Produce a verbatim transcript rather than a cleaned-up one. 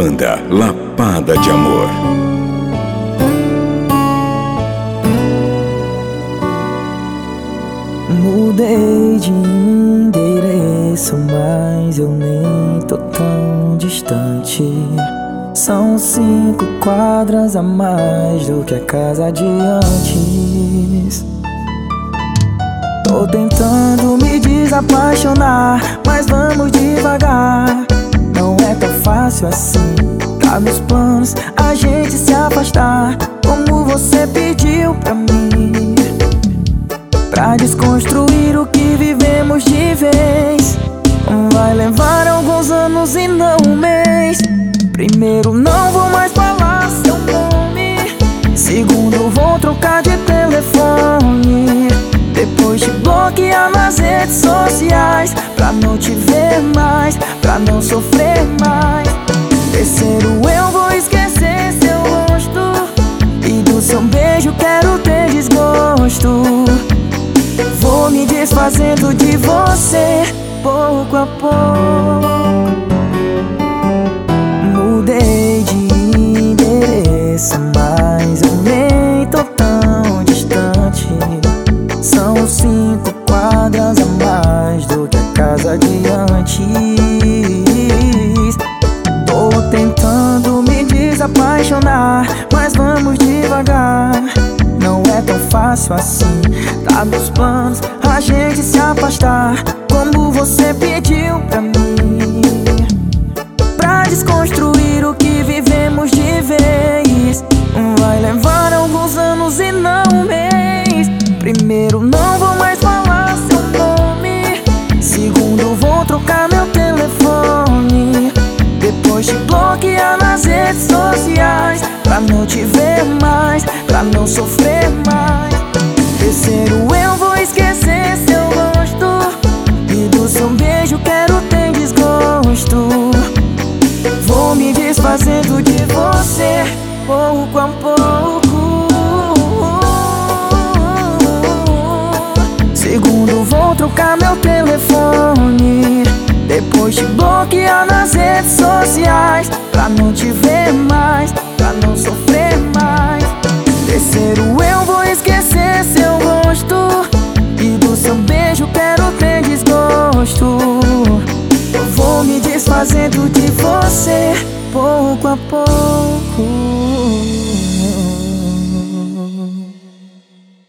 Banda Lapada de Amor. Mudei de endereço, mas eu nem tô tão distante. São cinco quadras a mais do que a casa de antes. Tô tentando me desapaixonar, mas vamos devagar. Não é tão fácil assim. Tá nos planos a gente se afastar, como você pediu pra mim, pra desconstruir o que vivemos de vez. Vai levar alguns anos e não um mês. Primeiro, não vou mais falar seu nome. Segundo, vou trocar de telefone. Depois te bloquear nas redes sociais, pra não te ver mais, pra não sofrer mais. Terceiro, eu vou esquecer seu rosto, e do seu beijo quero ter desgosto. Vou me desfazendo de você, pouco a pouco. Mudei de endereço, mas eu nem tô tão distante. São cinco quadras a mais do que a casa de antes. Tô tentando me desapaixonar, mas vamos devagar. Não é tão fácil assim. Tá nos planos a gente se afastar, como você pediu pra mim, pra desconstruir o que vivemos de vez. Vai levar alguns anos e não um mês. Primeiro, não vou mais falar seu nome. Segundo, vou trocar meu telefone. Depois te bloquear nas redes sociais, pra não te ver mais, pra não sofrer mais. Terceiro, eu vou esquecer seu rosto, e do seu beijo quero ter desgosto. Vou me desfazendo de você, pouco a pouco. Segundo, vou trocar meu telefone. Depois te bloquear nas redes sociais, pra não te ver mais, pra não sofrer mais. Terceiro, eu vou esquecer seu rosto, e do seu beijo quero ter desgosto. Vou me desfazendo de você, pouco a pouco.